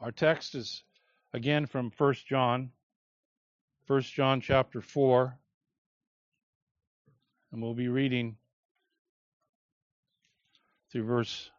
Our text is again from 1 John chapter 4, and we'll be reading through verse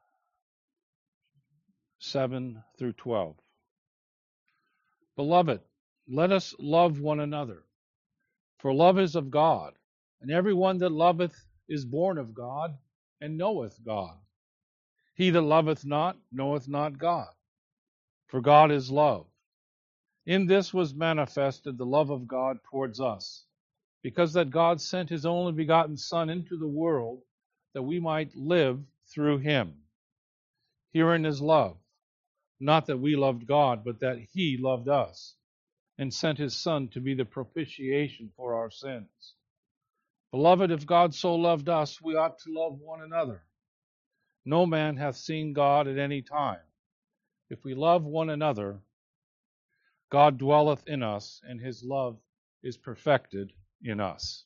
7 through 12. Beloved, let us love one another, for love is of God, and every one that loveth is born of God, and knoweth God. He that loveth not knoweth not God, for God is love. In this was manifested the love of God towards us, because that God sent his only begotten Son into the world, that we might live through him. Herein is love, not that we loved God, but that he loved us, and sent his Son to be the propitiation for our sins. Beloved, if God so loved us, we ought to love one another. No man hath seen God at any time. If we love one another, God dwelleth in us, and his love is perfected in us.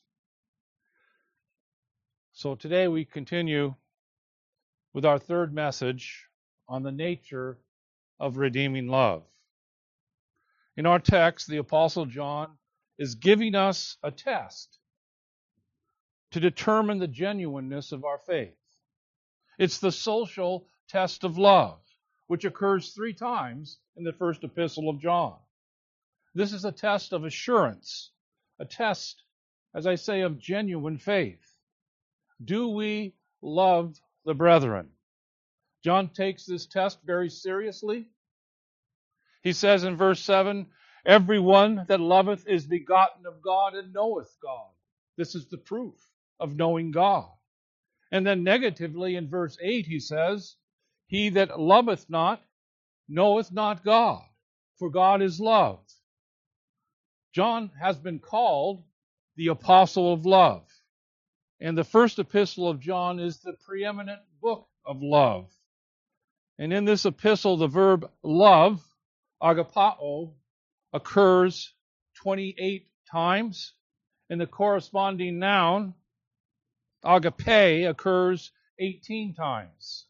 So today we continue with our third message on the nature of redeeming love. In our text, the Apostle John is giving us a test to determine the genuineness of our faith. It's the social test of love, which occurs 3 times in the first epistle of John. This is a test of assurance, a test, as I say, of genuine faith. Do we love the brethren? John takes this test very seriously. He says in verse 7, everyone that loveth is begotten of God and knoweth God. This is the proof of knowing God. And then negatively in verse 8 he says, he that loveth not knoweth not God, for God is love. John has been called the apostle of love. And the first epistle of John is the preeminent book of love. And in this epistle, the verb love, agapao, occurs 28 times, and the corresponding noun, agape, occurs 18 times.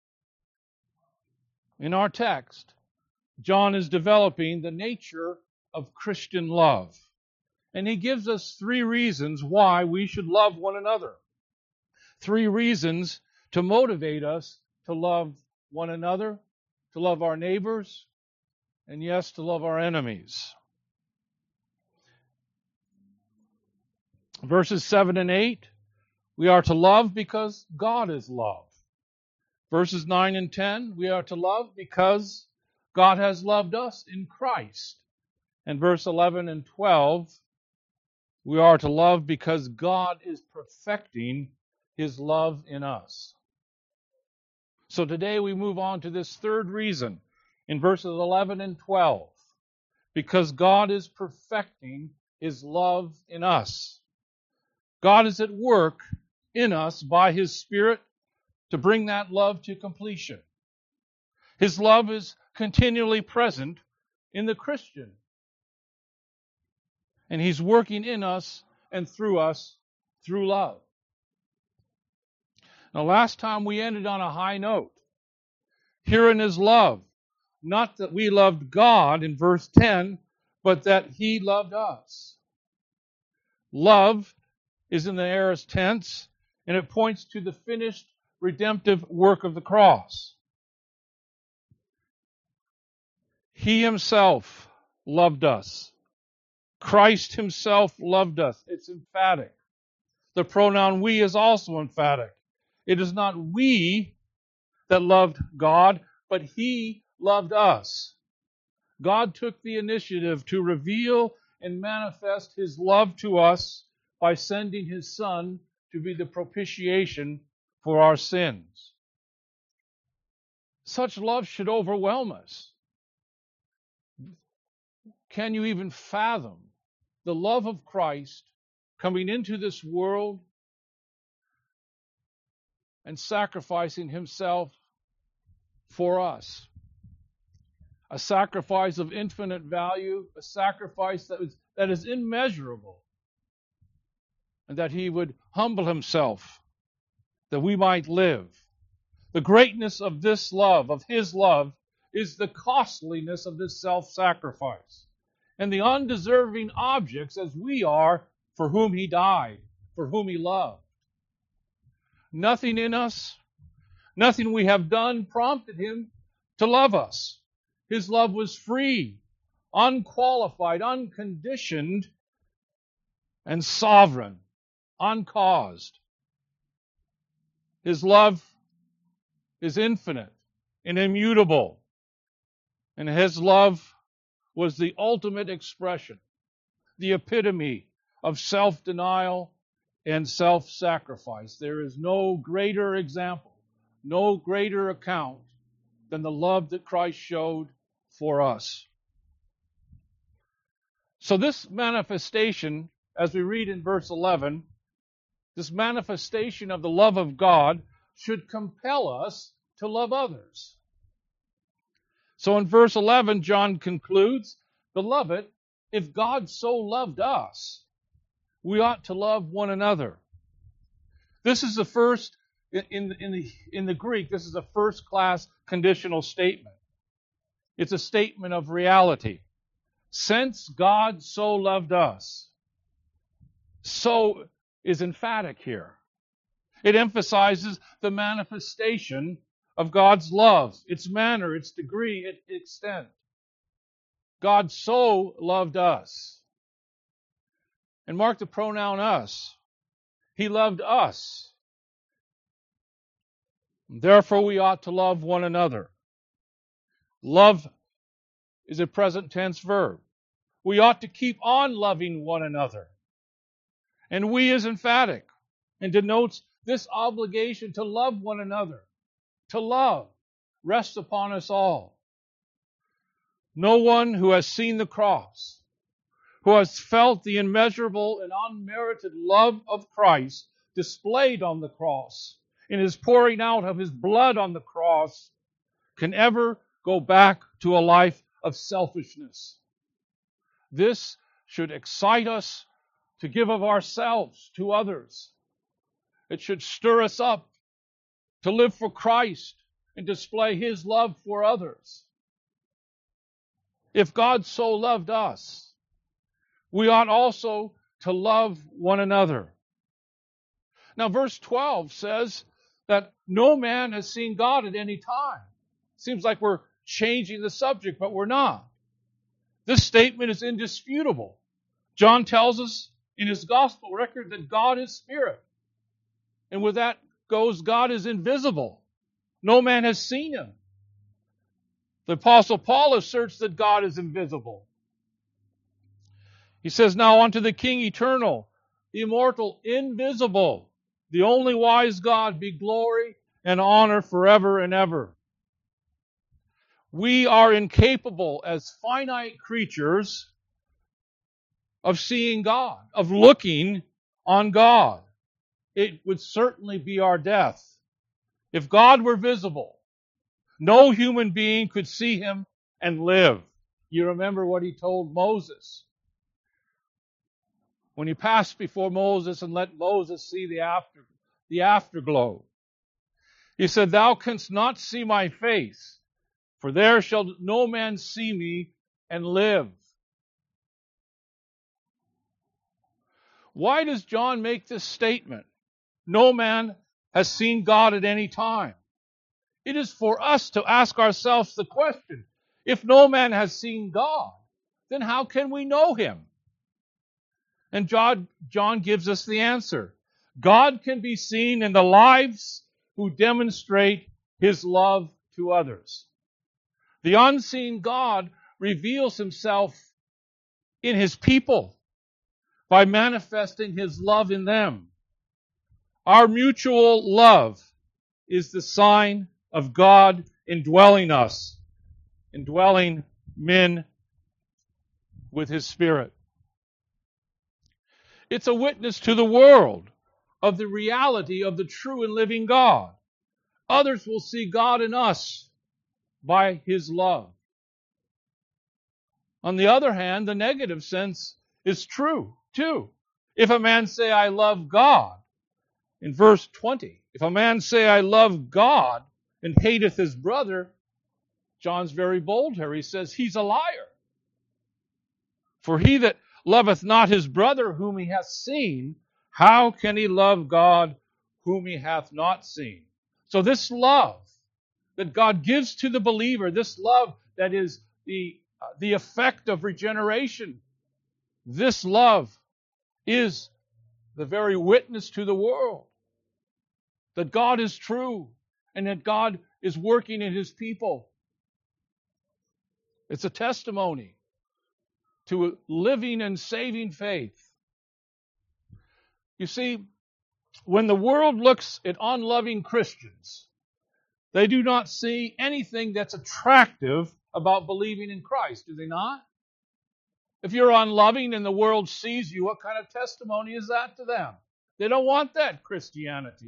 In our text, John is developing the nature of Christian love. And he gives us 3 reasons why we should love one another. 3 reasons to motivate us to love one another, to love our neighbors, and yes, to love our enemies. Verses 7 and 8, we are to love because God is love. Verses 9 and 10, we are to love because God has loved us in Christ. And verse 11 and 12, we are to love because God is perfecting his love in us. So today we move on to this third reason in verses 11 and 12. Because God is perfecting his love in us. God is at work in us by his Spirit to bring that love to completion. His love is continually present in the Christian. And he's working in us and through us through love. Now, last time we ended on a high note. Herein is love. Not that we loved God in verse 10, but that he loved us. Love is in the aorist tense, and it points to the finished redemptive work of the cross. He himself loved us. Christ himself loved us. It's emphatic. The pronoun we is also emphatic. It is not we that loved God, but he loved us. God took the initiative to reveal and manifest his love to us by sending his Son to be the propitiation for our sins. Such love should overwhelm us. Can you even fathom the love of Christ coming into this world and sacrificing himself for us? A sacrifice of infinite value, a sacrifice that is immeasurable, and that he would humble himself that we might live. The greatness of this love, of his love, is the costliness of this self-sacrifice and the undeserving objects as we are for whom He died, for whom He loved. Nothing in us, nothing we have done prompted Him to love us. His love was free, unqualified, unconditioned, and sovereign, uncaused. His love is infinite and immutable. And His love was the ultimate expression, the epitome of self-denial and self-sacrifice. There is no greater example, no greater account than the love that Christ showed for us. So this manifestation, as we read in verse 11, this manifestation of the love of God should compel us to love others. So in verse 11, John concludes, "Beloved, if God so loved us, we ought to love one another." This is the first, in the Greek, this is a first-class conditional statement. It's a statement of reality. Since God so loved us, so is emphatic here. It emphasizes the manifestation of God's love, its manner, its degree, its extent. God so loved us. And mark the pronoun us. He loved us. Therefore, we ought to love one another. Love is a present tense verb. We ought to keep on loving one another. And we is emphatic and denotes this obligation to love one another. To love rests upon us all. No one who has seen the cross, who has felt the immeasurable and unmerited love of Christ displayed on the cross in His pouring out of His blood on the cross, can ever go back to a life of selfishness. This should excite us to give of ourselves to others. It should stir us up to live for Christ and display His love for others. If God so loved us, we ought also to love one another. Now, verse 12 says that no man has seen God at any time. Seems like we're changing the subject, but we're not. This statement is indisputable. John tells us in his gospel record that God is spirit. And with that goes, God is invisible. No man has seen Him. The Apostle Paul asserts that God is invisible. He says, "Now unto the King eternal, the immortal, invisible, the only wise God, be glory and honor forever and ever." We are incapable as finite creatures of seeing God, of looking on God. It would certainly be our death. If God were visible, no human being could see Him and live. You remember what He told Moses when He passed before Moses and let Moses see the afterglow. He said, "Thou canst not see my face, for there shall no man see me and live." Why does John make this statement? No man has seen God at any time. It is for us to ask ourselves the question, if no man has seen God, then how can we know Him? And John gives us the answer. God can be seen in the lives who demonstrate His love to others. The unseen God reveals Himself in His people by manifesting His love in them. Our mutual love is the sign of God indwelling us, indwelling men with His Spirit. It's a witness to the world of the reality of the true and living God. Others will see God in us by His love. On the other hand, the negative sense is true too. If a man say, "I love God," in verse 20, if a man say, "I love God," and hateth his brother, John's very bold here. He says, he's a liar. For he that loveth not his brother whom he hath seen, how can he love God whom he hath not seen? So this love that God gives to the believer, this love that is the effect of regeneration, this love is the very witness to the world that God is true and that God is working in His people. It's a testimony to a living and saving faith. You see, when the world looks at unloving Christians, they do not see anything that's attractive about believing in Christ, do they not? If you're unloving and the world sees you, what kind of testimony is that to them? They don't want that Christianity.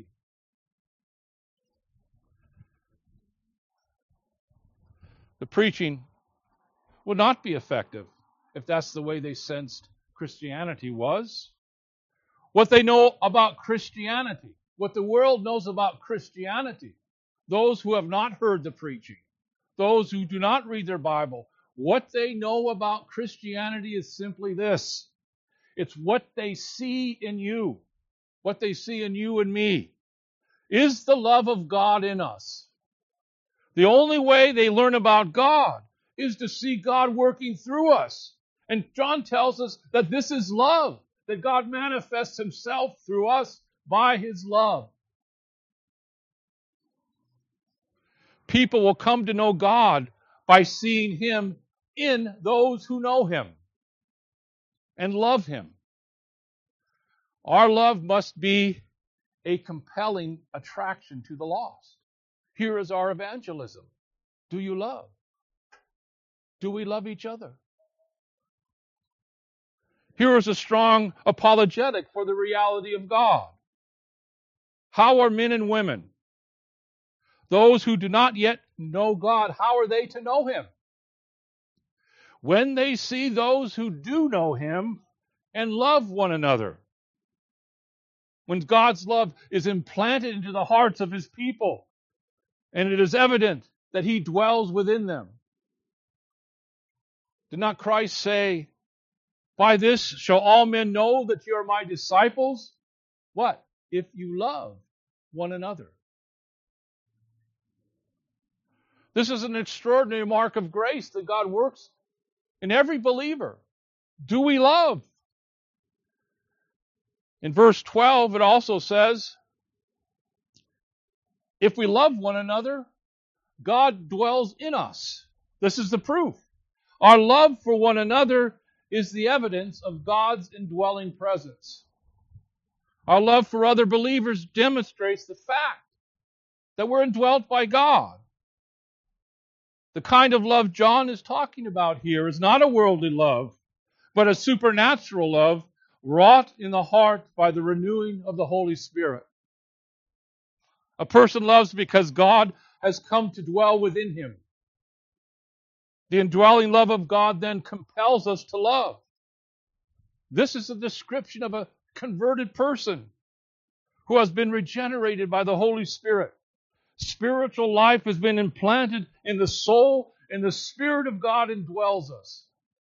The preaching would not be effective if that's the way they sensed Christianity was. What they know about Christianity, what the world knows about Christianity, those who have not heard the preaching, those who do not read their Bible, what they know about Christianity is simply this. It's what they see in you, what they see in you and me. Is the love of God in us? The only way they learn about God is to see God working through us. And John tells us that this is love, that God manifests Himself through us by His love. People will come to know God by seeing Him in those who know Him and love Him. Our love must be a compelling attraction to the lost. Here is our evangelism. Do you love? Do we love each other? Here is a strong apologetic for the reality of God. How are men and women, those who do not yet know God, how are they to know Him? When they see those who do know Him and love one another. When God's love is implanted into the hearts of His people, and it is evident that He dwells within them. Did not Christ say, by this shall all men know that you are my disciples? What? If you love one another. This is an extraordinary mark of grace that God works in every believer. Do we love? In verse 12, it also says, if we love one another, God dwells in us. This is the proof. Our love for one another is the evidence of God's indwelling presence. Our love for other believers demonstrates the fact that we're indwelt by God. The kind of love John is talking about here is not a worldly love, but a supernatural love wrought in the heart by the renewing of the Holy Spirit. A person loves because God has come to dwell within him. The indwelling love of God then compels us to love. This is a description of a converted person who has been regenerated by the Holy Spirit. Spiritual life has been implanted in the soul, and the Spirit of God indwells us.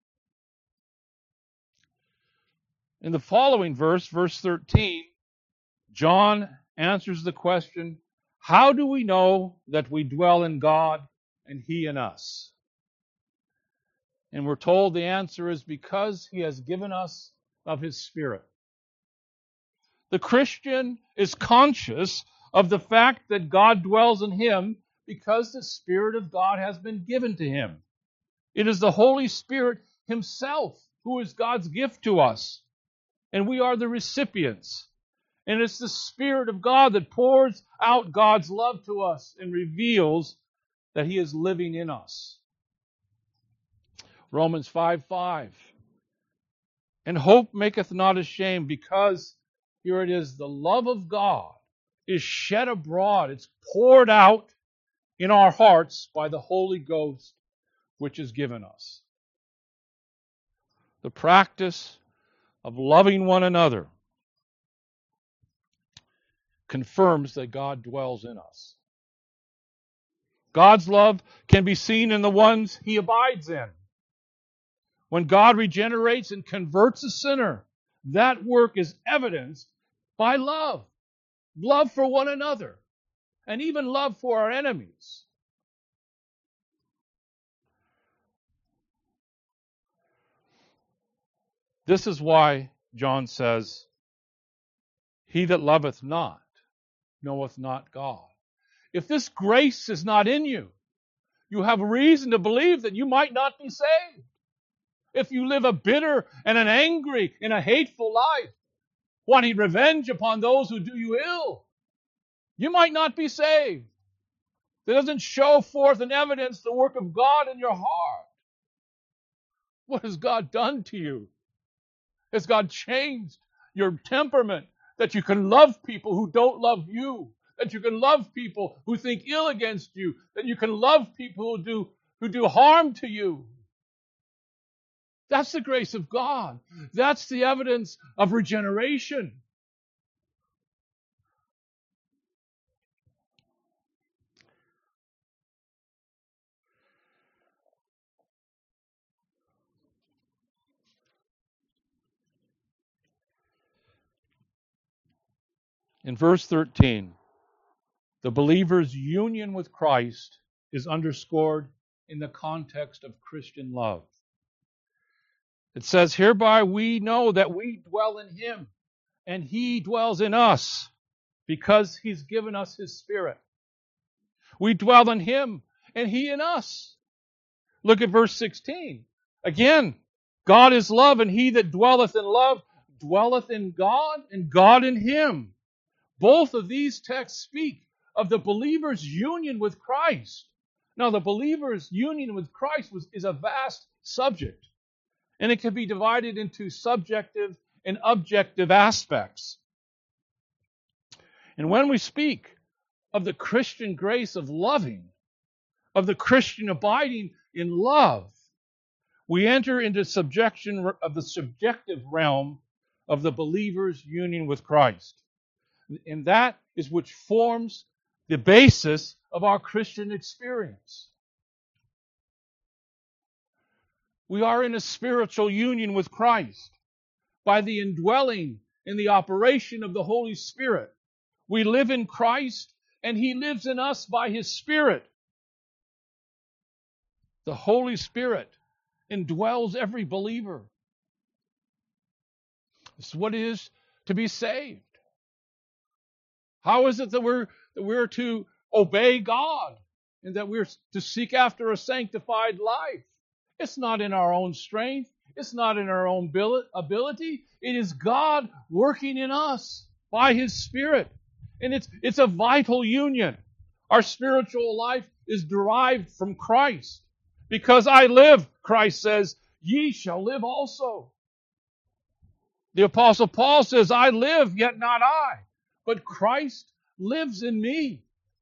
In the following verse, verse 13, John answers the question, how do we know that we dwell in God and He in us? And we're told the answer is because He has given us of His Spirit. The Christian is conscious of the fact that God dwells in him because the Spirit of God has been given to him. It is the Holy Spirit Himself who is God's gift to us, and we are the recipients. And it's the Spirit of God that pours out God's love to us and reveals that He is living in us. Romans 5:5. And hope maketh not ashamed, because, here it is, the love of God is shed abroad. It's poured out in our hearts by the Holy Ghost, which is given us. The practice of loving one another confirms that God dwells in us. God's love can be seen in the ones He abides in. When God regenerates and converts a sinner, that work is evidenced by love. Love for one another, and even love for our enemies. This is why John says, "He that loveth not knoweth not God." If this grace is not in you, you have reason to believe that you might not be saved. If you live a bitter and an angry and a hateful life, wanting revenge upon those who do you ill, you might not be saved. It doesn't show forth and evidence the work of God in your heart. What has God done to you? Has God changed your temperament that you can love people who don't love you? That you can love people who think ill against you? That you can love people who do harm to you? That's the grace of God. That's the evidence of regeneration. In verse 13, the believer's union with Christ is underscored in the context of Christian love. It says, "Hereby we know that we dwell in Him, and He dwells in us, because He's given us His Spirit." We dwell in Him, and He in us. Look at verse 16. Again, God is love, and he that dwelleth in love dwelleth in God, and God in him. Both of these texts speak of the believer's union with Christ. Now, the believer's union with Christ is a vast subject, and it can be divided into subjective and objective aspects. And when we speak of the Christian grace of loving, of the Christian abiding in love, we enter into subjection of the subjective realm of the believer's union with Christ. And that is which forms the basis of our Christian experience. We are in a spiritual union with Christ by the indwelling and the operation of the Holy Spirit. We live in Christ, and He lives in us by His Spirit. The Holy Spirit indwells every believer. This is what it is to be saved. How is it that we're to obey God and that we're to seek after a sanctified life? It's not in our own strength. It's not in our own ability. It is God working in us by His Spirit. And it's a vital union. Our spiritual life is derived from Christ. Because I live, Christ says, ye shall live also. The Apostle Paul says, I live, yet not I, but Christ lives in me.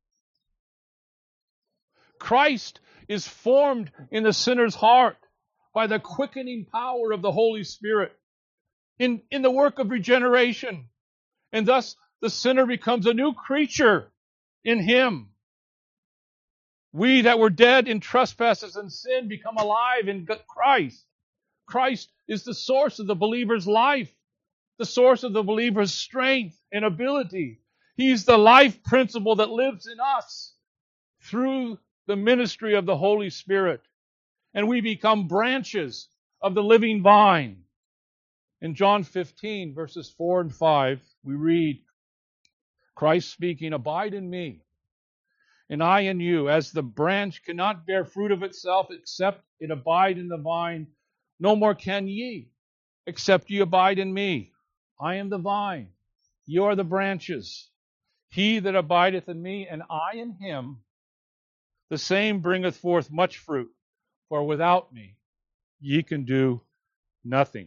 Christ is formed in the sinner's heart by the quickening power of the Holy Spirit in the work of regeneration. And thus the sinner becomes a new creature in Him. We that were dead in trespasses and sin become alive in Christ. Christ is the source of the believer's life, the source of the believer's strength and ability. He's the life principle that lives in us through the ministry of the Holy Spirit. And we become branches of the living vine. In John 15, verses 4 and 5, we read, Christ speaking, abide in me, and I in you, as the branch cannot bear fruit of itself except it abide in the vine, no more can ye, except ye abide in me. I am the vine, ye are the branches. He that abideth in me, and I in him, the same bringeth forth much fruit, for without me ye can do nothing.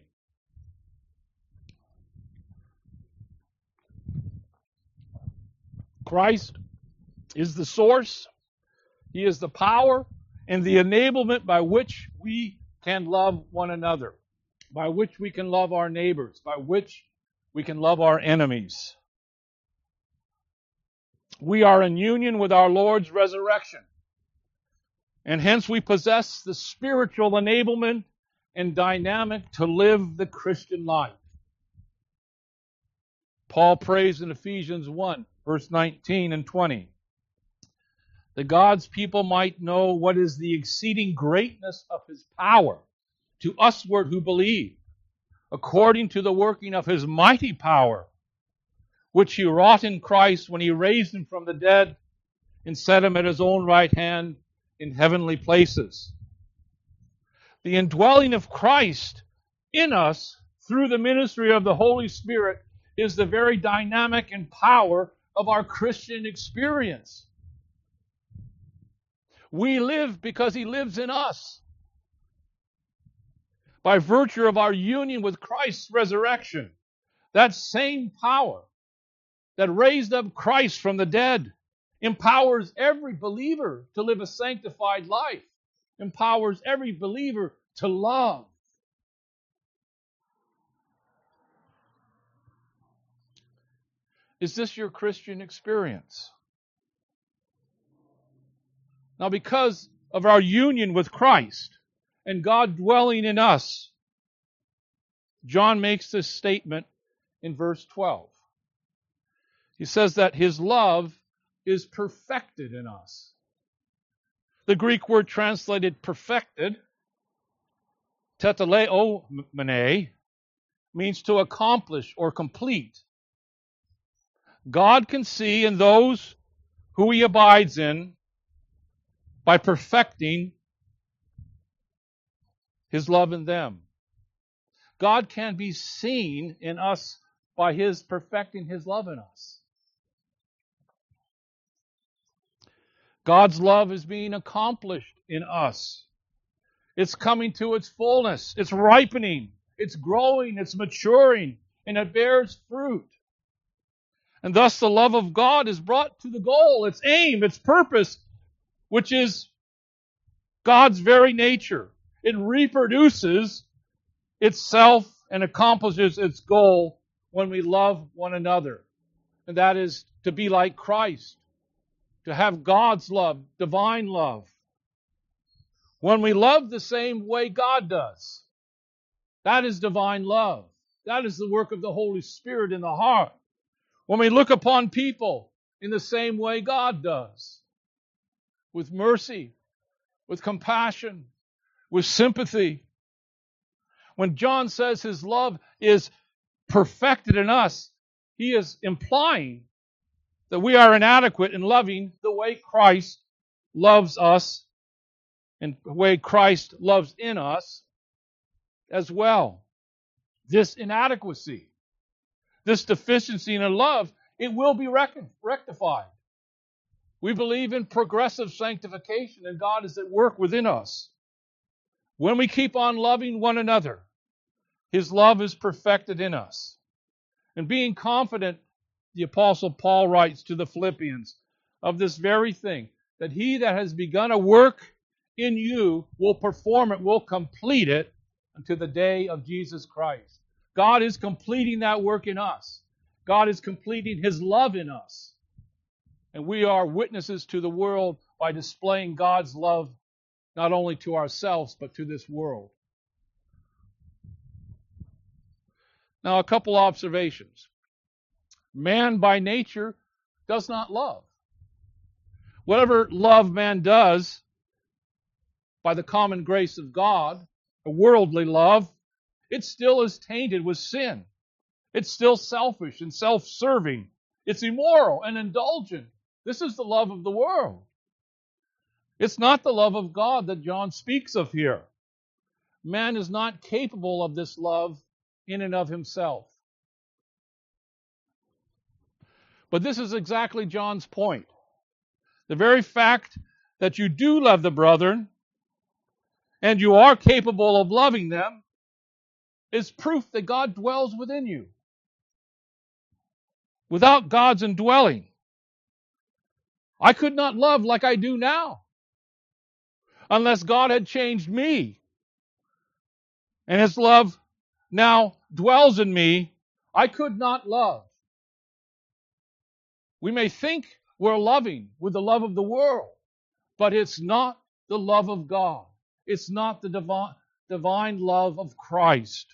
Christ is the source, He is the power, and the enablement by which we can love one another, by which we can love our neighbors, by which we can love our enemies. We are in union with our Lord's resurrection. And hence we possess the spiritual enablement and dynamic to live the Christian life. Paul prays in Ephesians 1, verse 19 and 20, that God's people might know what is the exceeding greatness of His power to usward who believe, according to the working of His mighty power, which He wrought in Christ when He raised Him from the dead and set Him at His own right hand in heavenly places. The indwelling of Christ in us through the ministry of the Holy Spirit is the very dynamic and power of our Christian experience. We live because He lives in us. By virtue of our union with Christ's resurrection, that same power that raised up Christ from the dead empowers every believer to live a sanctified life, empowers every believer to love. Is this your Christian experience? Now, because of our union with Christ and God dwelling in us, John makes this statement in verse 12. He says that His love is perfected in us. The Greek word translated perfected, tetelesomene, means to accomplish or complete. God can see in those who He abides in by perfecting His love in them. God can be seen in us by His perfecting His love in us. God's love is being accomplished in us. It's coming to its fullness. It's ripening. It's growing. It's maturing. And it bears fruit. And thus the love of God is brought to the goal, its aim, its purpose, which is God's very nature. It reproduces itself and accomplishes its goal when we love one another. And that is to be like Christ, to have God's love, divine love. When we love the same way God does, that is divine love. That is the work of the Holy Spirit in the heart. When we look upon people in the same way God does, with mercy, with compassion, with sympathy. When John says His love is perfected in us, he is implying that we are inadequate in loving the way Christ loves us and the way Christ loves in us as well. This inadequacy, this deficiency in love, it will be rectified. We believe in progressive sanctification, and God is at work within us. When we keep on loving one another, His love is perfected in us. And being confident, the Apostle Paul writes to the Philippians, of this very thing, that He that has begun a work in you will perform it, will complete it until the day of Jesus Christ. God is completing that work in us. God is completing His love in us. And we are witnesses to the world by displaying God's love not only to ourselves, but to this world. Now, a couple observations. Man by nature does not love. Whatever love man does, by the common grace of God, a worldly love, it still is tainted with sin. It's still selfish and self-serving. It's immoral and indulgent. This is the love of the world. It's not the love of God that John speaks of here. Man is not capable of this love in and of himself. But this is exactly John's point. The very fact that you do love the brethren and you are capable of loving them is proof that God dwells within you. Without God's indwelling, I could not love like I do now unless God had changed me and His love now dwells in me. I could not love. We may think we're loving with the love of the world, but it's not the love of God. It's not the divine love of Christ.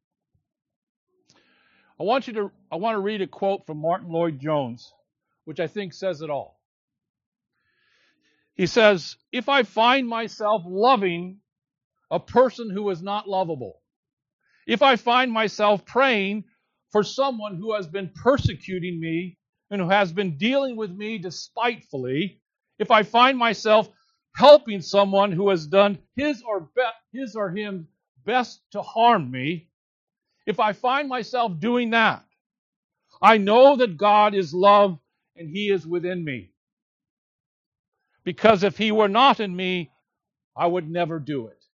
I want to read a quote from Martin Lloyd-Jones, which I think says it all. He says, "If I find myself loving a person who is not lovable, if I find myself praying for someone who has been persecuting me and who has been dealing with me despitefully, if I find myself helping someone who has done his or him best to harm me, if I find myself doing that, I know that God is love and He is within me. Because if He were not in me, I would never do it."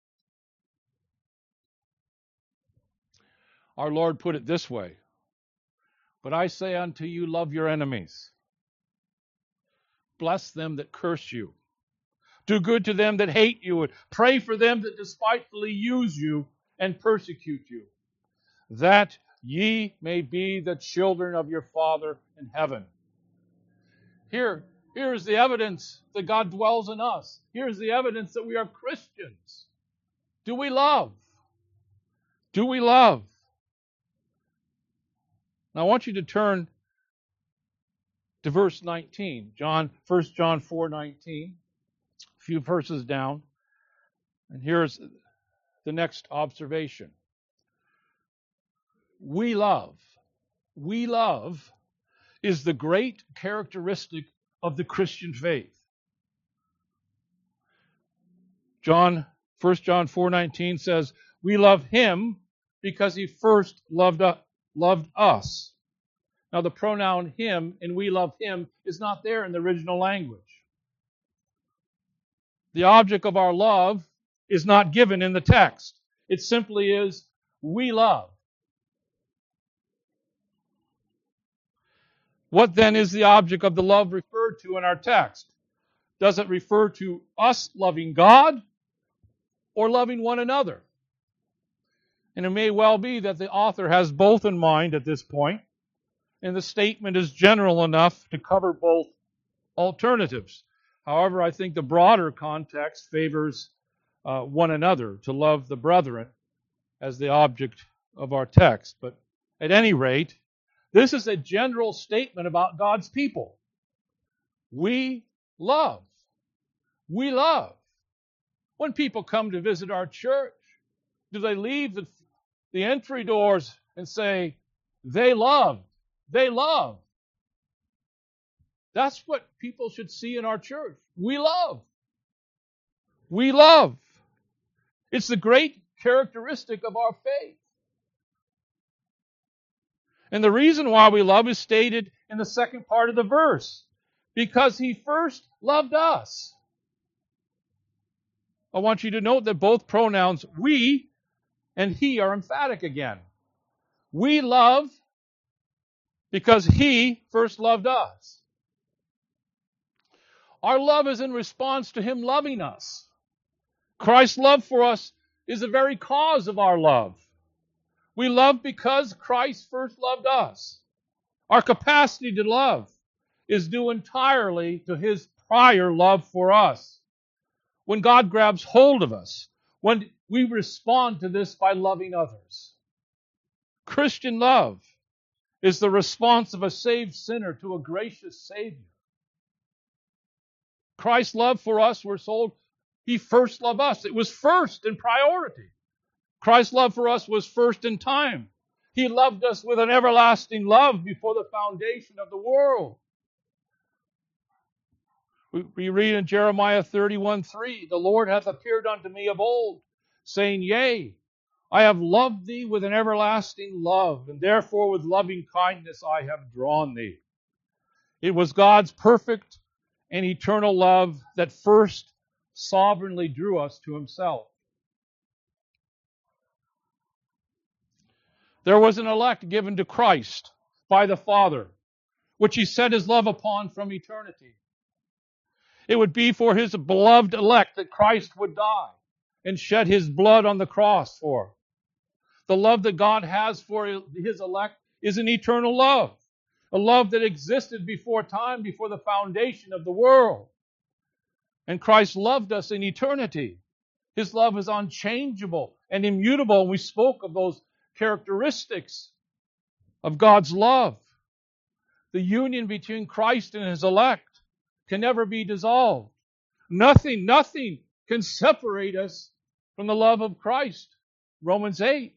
Our Lord put it this way, "But I say unto you, love your enemies. Bless them that curse you. Do good to them that hate you, and pray for them that despitefully use you and persecute you, that ye may be the children of your Father in heaven." Here is the evidence that God dwells in us. Here's the evidence that we are Christians. Do we love? Do we love? Now I want you to turn to verse 19, 1 John 4:19, a few verses down. And here's the next observation. We love. We love is the great characteristic of the Christian faith. 1 John 4:19 says, "We love Him because He first loved us." Now the pronoun Him and "we love Him" is not there in the original language. The object of our love is not given in the text. It simply is, we love. What then is the object of the love referred to in our text? Does it refer to us loving God or loving one another? And it may well be that the author has both in mind at this point, and the statement is general enough to cover both alternatives. However, I think the broader context favors one another, to love the brethren as the object of our text. But at any rate, this is a general statement about God's people. We love. We love. When people come to visit our church, do they leave the entry doors and say, "They love, they love"? That's what people should see in our church. We love. We love. It's the great characteristic of our faith. And the reason why we love is stated in the second part of the verse. Because He first loved us. I want you to note that both pronouns we and He are emphatic again. We love because He first loved us. Our love is in response to Him loving us. Christ's love for us is the very cause of our love. We love because Christ first loved us. Our capacity to love is due entirely to His prior love for us. When God grabs hold of us, when we respond to this by loving others. Christian love is the response of a saved sinner to a gracious Savior. Christ's love for us, we're told, He first loved us. It was first in priority. Christ's love for us was first in time. He loved us with an everlasting love before the foundation of the world. We read in Jeremiah 31:3, "The Lord hath appeared unto me of old, saying, Yea, I have loved thee with an everlasting love, and therefore with loving kindness I have drawn thee." It was God's perfect and eternal love that first sovereignly drew us to Himself. There was an elect given to Christ by the Father, which He set His love upon from eternity. It would be for His beloved elect that Christ would die and shed His blood on the cross for. The love that God has for His elect is an eternal love, a love that existed before time, before the foundation of the world. And Christ loved us in eternity. His love is unchangeable and immutable. And we spoke of those characteristics of God's love. The union between Christ and His elect can never be dissolved. Nothing can separate us from the love of Christ. Romans 8.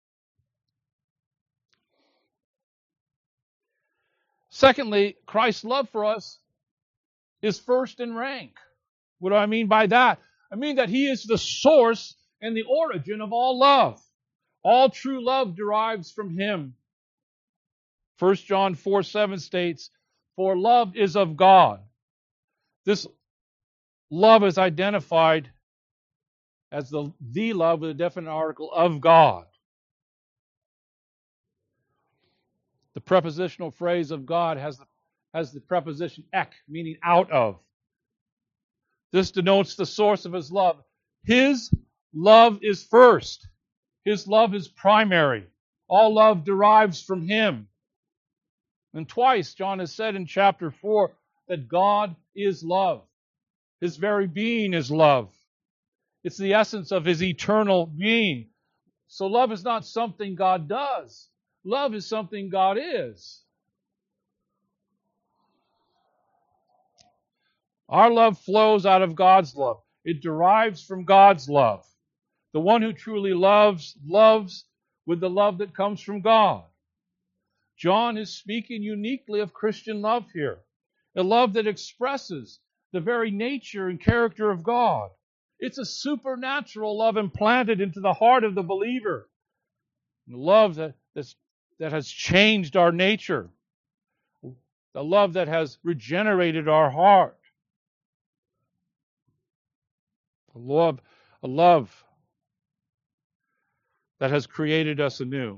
Secondly, Christ's love for us is first in rank. What do I mean by that? I mean that He is the source and the origin of all love. All true love derives from Him. 1 John 4:7 states, "For love is of God." This love is identified as the love with a definite article of God. The prepositional phrase of God has the preposition ek, meaning out of. This denotes the source of His love. His love is first. His love is primary. All love derives from Him. And twice John has said in chapter 4 that God is love. His very being is love. It's the essence of His eternal being. So love is not something God does. Love is something God is. Our love flows out of God's love. It derives from God's love. The one who truly loves with the love that comes from God. John is speaking uniquely of Christian love here. A love that expresses the very nature and character of God. It's a supernatural love implanted into the heart of the believer. A love that has changed our nature. A love that has regenerated our heart. A love that has created us anew.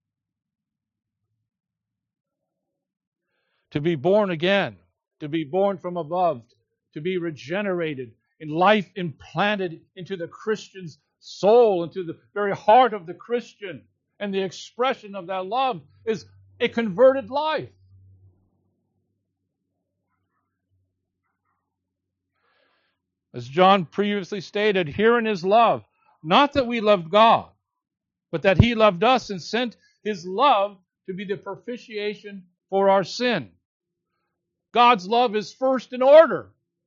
To be born again, to be born from above, to be regenerated, in life implanted into the Christian's soul, into the very heart of the Christian. And the expression of that love is a converted life. As John previously stated, herein is love, not that we loved God, but that He loved us and sent His love to be the propitiation for our sin. God's love is first in order.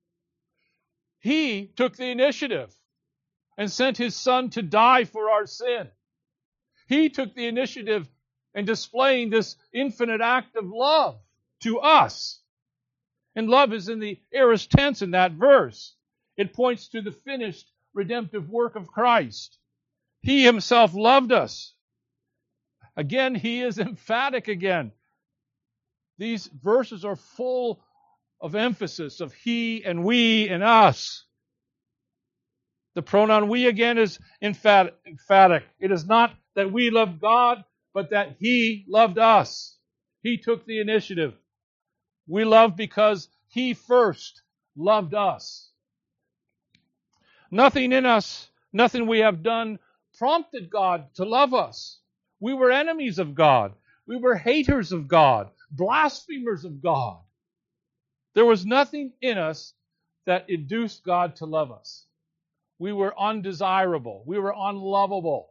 He took the initiative and sent His Son to die for our sin. He took the initiative in displaying this infinite act of love to us. And love is in the aorist tense in that verse. It points to the finished redemptive work of Christ. He Himself loved us. Again, He is emphatic again. These verses are full of emphasis of He and we and us. The pronoun we again is emphatic. It is not that we loved God, but that He loved us. He took the initiative. We love because He first loved us. Nothing in us, nothing we have done prompted God to love us. We were enemies of God. We were haters of God, blasphemers of God. There was nothing in us that induced God to love us. We were undesirable. We were unlovable.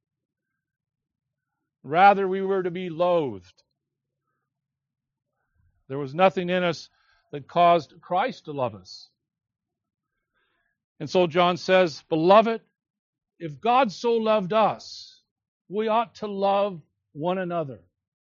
Rather, we were to be loathed. There was nothing in us that caused Christ to love us. And so John says, "Beloved, if God so loved us, we ought to love one another."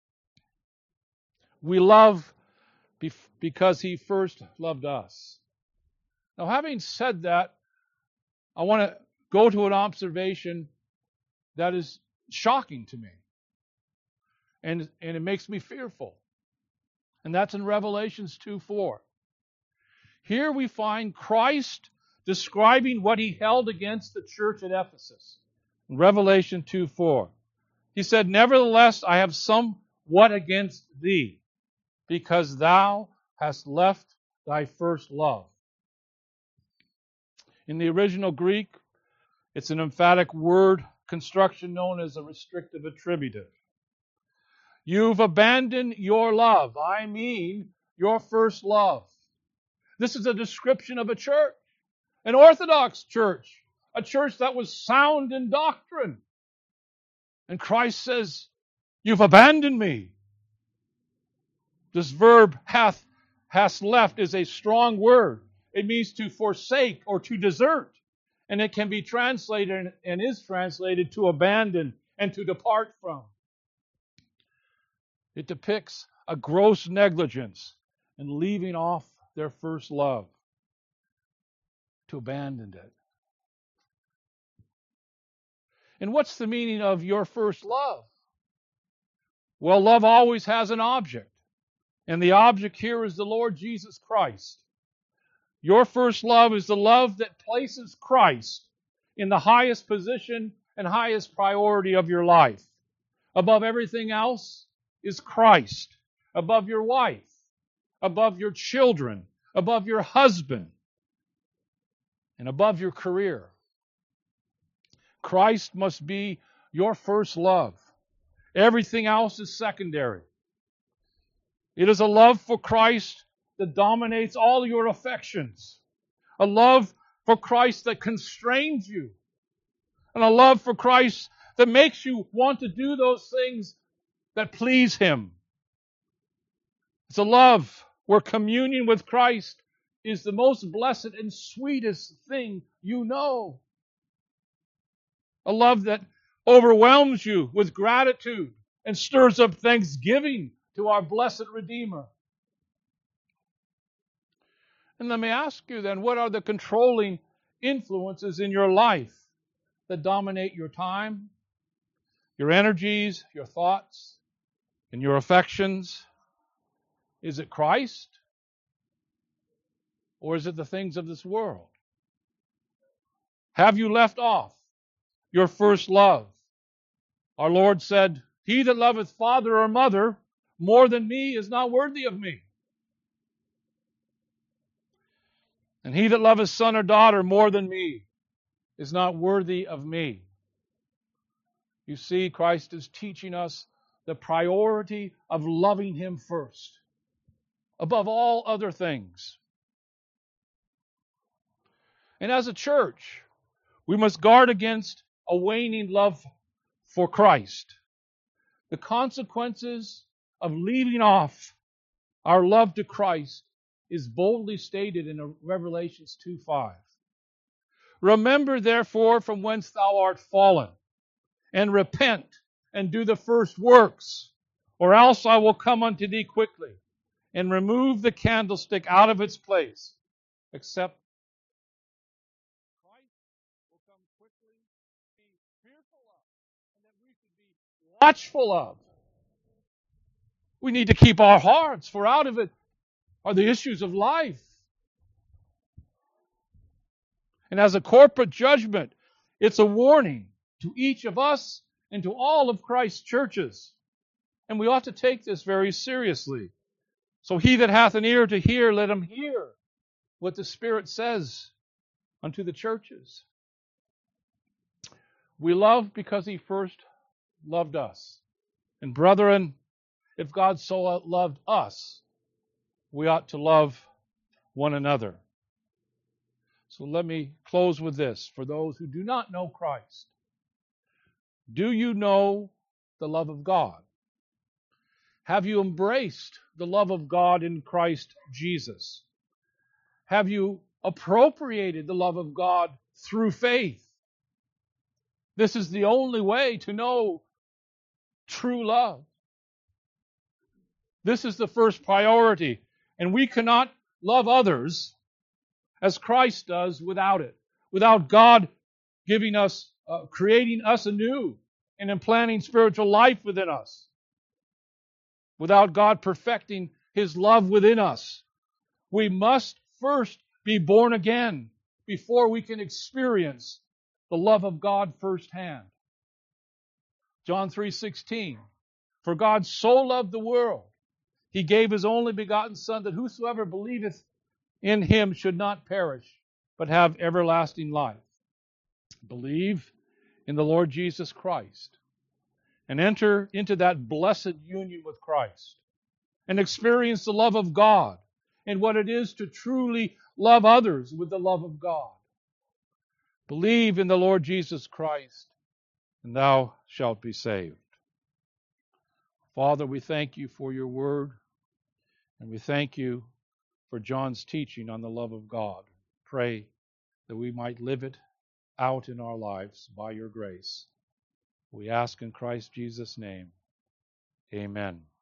We love because He first loved us. Now, having said that, I want to go to an observation that is shocking to me. And it makes me fearful. And that's in Revelations 2:4. Here we find Christ describing what He held against the church at Ephesus. In Revelation 2:4. He said, "Nevertheless, I have somewhat against thee, because thou hast left thy first love." In the original Greek, it's an emphatic word construction known as a restrictive attributive. You've abandoned your love. I mean, your first love. This is a description of a church. an orthodox church, a church that was sound in doctrine. And Christ says, you've abandoned me. This verb hath left is a strong word. It means to forsake or to desert. And it can be translated and is translated to abandon and to depart from. It depicts a gross negligence in leaving off their first love, to abandon it. And what's the meaning of your first love? Well, love always has an object. And the object here is the Lord Jesus Christ. Your first love is the love that places Christ in the highest position and highest priority of your life. Above everything else is Christ. Above your wife, above your children, above your husband, and above your career. Christ must be your first love. Everything else is secondary. It is a love for Christ that dominates all your affections. A love for Christ that constrains you. And a love for Christ that makes you want to do those things that please Him. It's a love where communion with Christ is the most blessed and sweetest thing you know. A love that overwhelms you with gratitude and stirs up thanksgiving to our blessed Redeemer. And let me ask you then, what are the controlling influences in your life that dominate your time, your energies, your thoughts, and your affections? Is it Christ? Or is it the things of this world? Have you left off your first love? Our Lord said, he that loveth father or mother more than me is not worthy of me. And he that loveth son or daughter more than me is not worthy of me. You see, Christ is teaching us the priority of loving Him first, above all other things. And as a church, we must guard against a waning love for Christ. The consequences of leaving off our love to Christ is boldly stated in Revelation 2:5. Remember therefore from whence thou art fallen, and repent, and do the first works, or else I will come unto thee quickly, and remove the candlestick out of its place, except Christ will come quickly, be fearful of, and that we should be watchful of. We need to keep our hearts, for out of it are the issues of life. And as a corporate judgment, it's a warning to each of us and to all of Christ's churches. And we ought to take this very seriously. So he that hath an ear to hear, let him hear what the Spirit says unto the churches. We love because He first loved us. And brethren, if God so loved us, we ought to love one another. So let me close with this. For those who do not know Christ, do you know the love of God? Have you embraced the love of God in Christ Jesus? Have you appropriated the love of God through faith? This is the only way to know true love. This is the first priority. And we cannot love others as Christ does without it. Without God giving us, creating us anew and implanting spiritual life within us. Without God perfecting His love within us. We must first be born again before we can experience the love of God firsthand. John 3:16. For God so loved the world, He gave His only begotten Son, that whosoever believeth in Him should not perish, but have everlasting life. Believe in the Lord Jesus Christ and enter into that blessed union with Christ and experience the love of God and what it is to truly love others with the love of God. Believe in the Lord Jesus Christ, and thou shalt be saved. Father, we thank you for your word, and we thank you for John's teaching on the love of God. Pray that we might live it out in our lives by your grace. We ask in Christ Jesus' name. Amen.